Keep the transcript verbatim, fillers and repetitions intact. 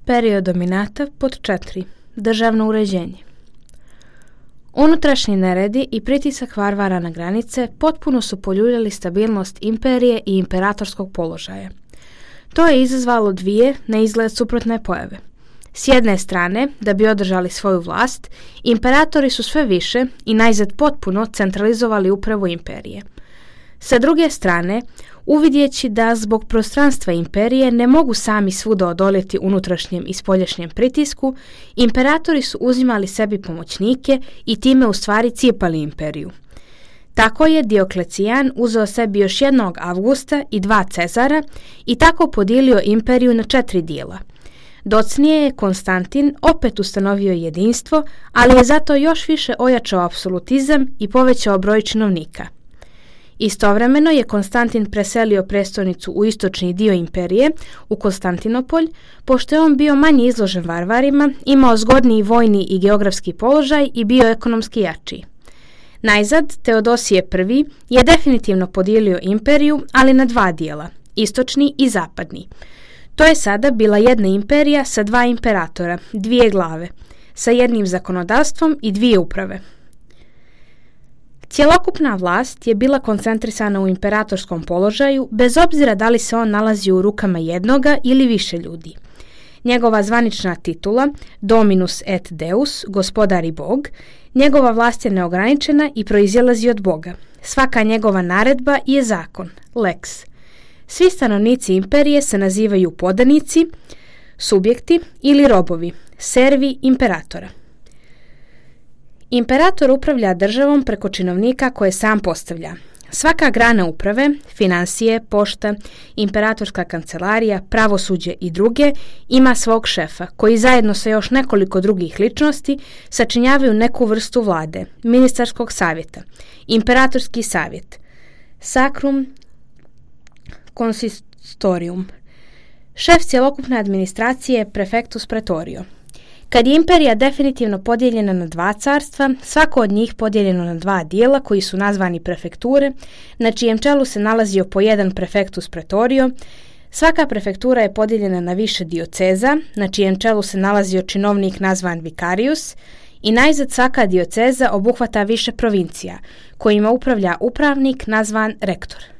Period dominata pod četiri. Državno uređenje. Unutrašnji neredi i pritisak varvara na granice potpuno su poljuljali stabilnost imperije i imperatorskog položaja. To je izazvalo dvije na izgled suprotne pojave. S jedne strane, da bi održali svoju vlast, imperatori su sve više i najzad potpuno centralizovali upravu imperije. Sa druge strane, uvidjeći da zbog prostranstva imperije ne mogu sami svuda odoljeti unutrašnjem i spoljašnjem pritisku, imperatori su uzimali sebi pomoćnike i time u stvari cijepali imperiju. Tako je Dioklecijan uzeo sebi još jednog Avgusta i dva Cezara i tako podijelio imperiju na četiri dijela. Docnije je Konstantin opet ustanovio jedinstvo, ali je zato još više ojačao apsolutizam i povećao broj činovnika. Istovremeno je Konstantin preselio prestolnicu u istočni dio imperije, u Konstantinopolj, pošto je on bio manje izložen varvarima, imao zgodniji vojni i geografski položaj i bio ekonomski jačiji. Najzad, Teodosije I je definitivno podijelio imperiju, ali na dva dijela, istočni i zapadni. To je sada bila jedna imperija sa dva imperatora, dvije glave, sa jednim zakonodavstvom i dvije uprave. Cjelokupna vlast je bila koncentrisana u imperatorskom položaju, bez obzira da li se on nalazi u rukama jednoga ili više ljudi. Njegova zvanična titula, Dominus et Deus, gospodar i Bog, njegova vlast je neograničena i proizilazi od Boga. Svaka njegova naredba je zakon, lex. Svi stanovnici imperije se nazivaju podanici, subjekti ili robovi, servi imperatora. Imperator upravlja državom preko činovnika koje sam postavlja. Svaka grana uprave, financije, pošta, imperatorska kancelarija, pravosuđe i druge ima svog šefa, koji zajedno sa još nekoliko drugih ličnosti sačinjavaju neku vrstu vlade, ministarskog savjeta, imperatorski savjet, sacrum consistorium. Šef cjelokupne administracije je prefectus praetorio. Kad je imperija definitivno podijeljena na dva carstva, svako od njih podijeljeno na dva dijela koji su nazvani prefekture, na čijem čelu se nalazio po jedan prefectus praetorio, svaka prefektura je podijeljena na više dioceza, na čijem čelu se nalazio činovnik nazvan vicarius, i najzad svaka dioceza obuhvata više provincija, kojima upravlja upravnik nazvan rektor.